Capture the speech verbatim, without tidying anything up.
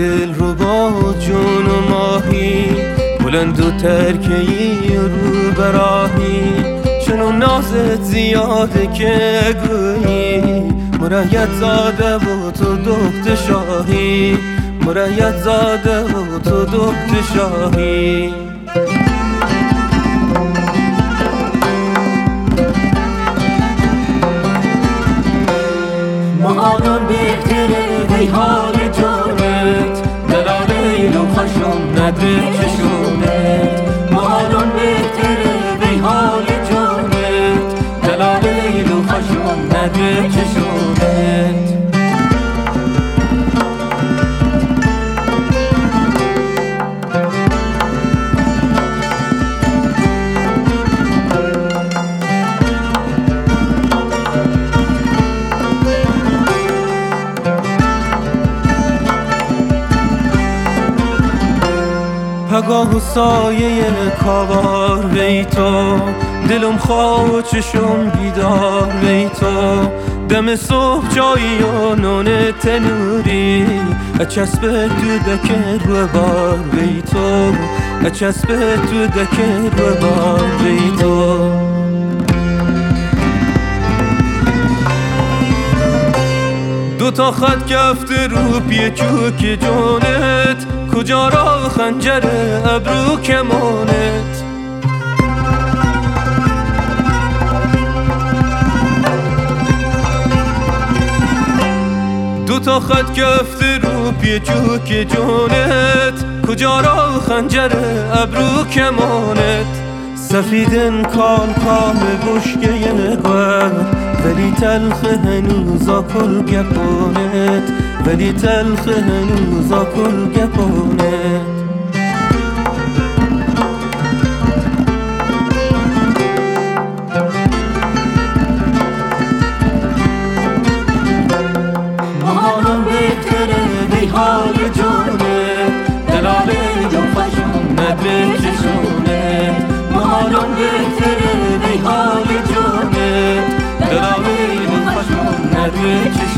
دل رو با جون و ماهی، بلند و ترکهی رو براهی، چنو نازت زیاده که گویی مرید زاده و تو دخت شاهی، مرید زاده و تو دخت شاهی. محالان بهتره وی حال جانت، دلالیل و خشم ندره چشونت. محالان بهتره وی حال جانت، دلالیل و خشم ندره چشونت. پگاه و سایه کاوار وی تو، دلم خواه و چشم بیدار وی تو. دم صبح چایی و نون تنوری، اچسبه تو دکر و بار وی تو، اچسبه تو دکر و بار وی تو. دو تا خط کفته رو پی چوک جونت، کجا را خنجر ابرو کمانت. دو تا خط کفته رو پی چوک جونت، کجا را خنجر ابرو کمانت. سفیدن کال کال بشکه گوه، ولی تلخ هنوزا کل گپانت، ولی تلخ هنوزا کل گپانت. محالان بهتره وی حال جانت، دلالیل و خشم ندره چشونت. محالان بهتره وی حال جانت، دلالیل و خشم ندره چشونت.